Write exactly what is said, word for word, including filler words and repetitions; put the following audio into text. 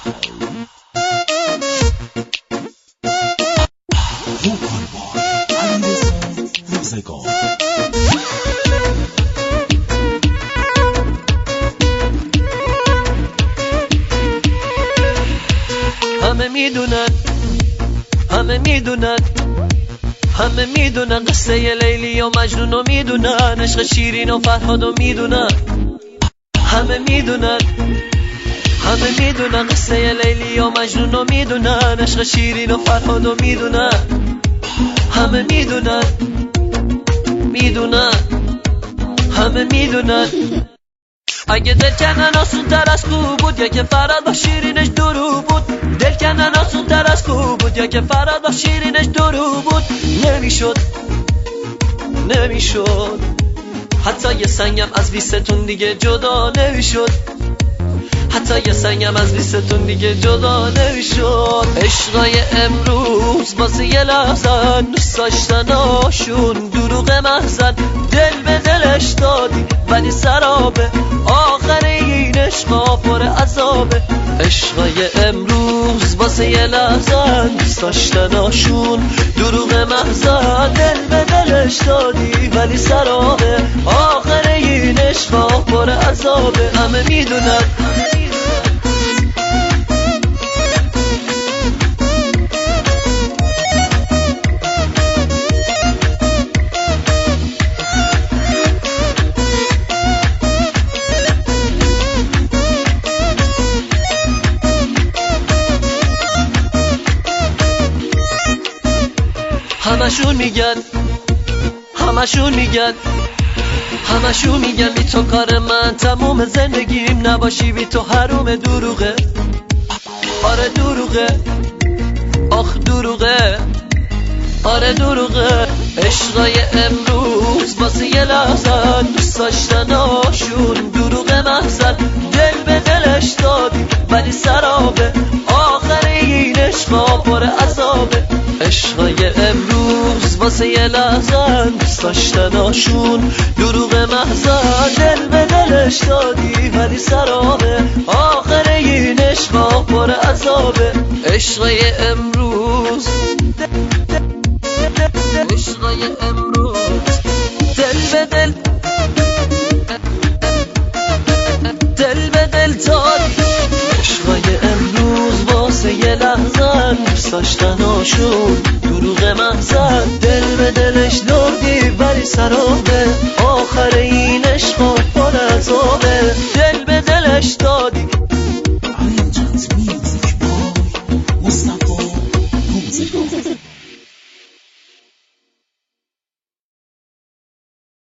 وکال بای علیرضا روزگار. همه میدونن همه میدونن همه میدونن قصه لیلی و مجنون و میدونن عشق شیرین و فرهاد و میدونن همه میدونن همه میدونن قصه لیلی و مجنون و میدونن عشق شیرین و فرهاد و میدونن همه میدونن میدونن همه میدونن اگه دل کردن آسون تر از کو بود یا که فرهاد با شیرینش درو بود دل کردن آسون تر از کو بود یا که فرهاد با شیرینش درو بود نمیشد نمیشد حتی یه سنگم از بیستون دیگه جدا نمیشد حتی یه سنگم از بیستون دیگه جدا نمیشد عشقای امروز واسه یه لحظه دوست داشتناشون دروغ محضن دل به دلش دادی ولی سرابه آخر این عشقا پر عذابه عشقای امروز واسه یه لحظه دوست داشتناشون دروغ محضن دل به دلش دادی ولی سرابه آخر این عشقا پر عذابه همه میدونن همشون میگن همشون میگن همشون میگن بی تو کار من تموم زندگیم نباشی بی تو حروم دروغه آره دروغه آخ دروغه آره دروغه عشقای امروز واسه یه لحظه دوست داشتناشون دروغ محضن دل به دلش دادی ولی سرابه آخر این عشقا پر عذابه عشقای امروز واسه یه لحظه دوست داشتناشون دروغ محضن دل به دلش دادی ولی سرابه آخر این عشقا پر عذابه عشقای امروز عشقای امروز دل به دل دل به دل دادی عشقای امروز واسه یه لحظه دوست داشتناشون دروغ محضن دل به دلش دادی ولی سرابه آخر این عشقا پر عذابه دل به دلش دادی علی جزمی